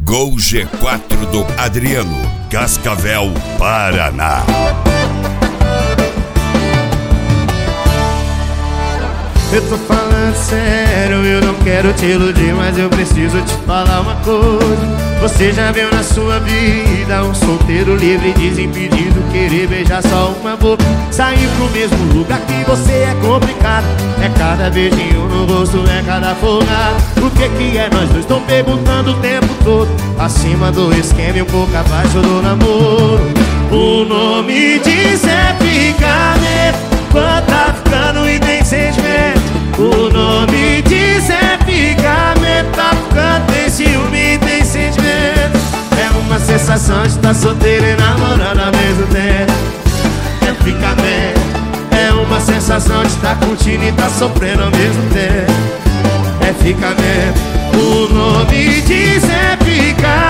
Gol G4 do Adriano, Cascavel, Paraná. Eu tô falando sério, eu não quero te iludir, mas eu preciso te falar uma coisa. Você já viu na sua vida um solteiro livre, desimpedido, querer beijar só uma boca, sair pro mesmo lugar que você é complicado. É cada beijinho no rosto, é cada folgado. O que é nós dois? Estão perguntando o tempo todo, acima do esquema e um pouco abaixo do namoro. O nome disso é ficar quando tá ficando e tem sentimento. O nome disso é ficar tá ficando, tem ciúme e tem sentimento. É uma sensação de estar solteiro e namorando ao mesmo tempo. É ficar é uma sensação de estar curtindo e estar sofrendo ao mesmo tempo. É ficar o nome disso é ficar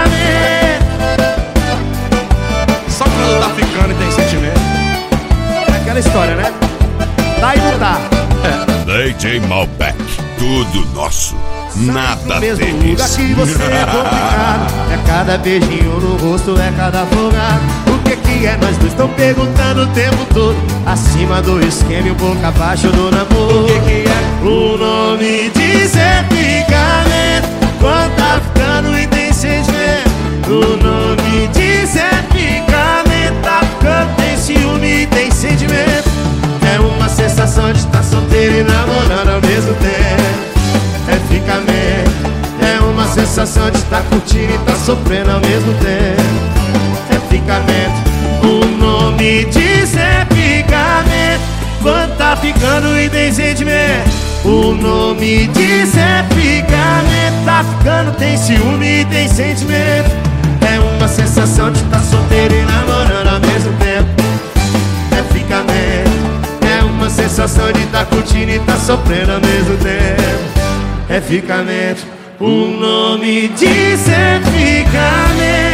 Só quando tá ficando e tem sentimento. É aquela história, né? Tá e não tá. DJ Malbec, tudo nosso, nada deles. deles. Que você é complicado. É cada beijinho no rosto, é cada folgado. O que é nós dois? Estão perguntando o tempo todo, acima do esquema e um pouco abaixo do namoro. O que é? O nome disso é ficar quando tá ficando e tem sentimento. O nome disso é ficar tá ficando, tem ciúme e tem sentimento. É uma sensação de estar solteiro e namorando ao mesmo tempo. É ficar é uma sensação de estar curtindo e estar sofrendo ao mesmo tempo. É ficar o nome disso é ficar quando tá ficando e tem sentimento. O nome disso é ficar tá ficando, tem ciúme e tem sentimento. É uma sensação de estar solteiro e namorando ao mesmo tempo. É ficar é uma sensação de estar curtindo e estar sofrendo ao mesmo tempo. É ficar o nome disso é ficar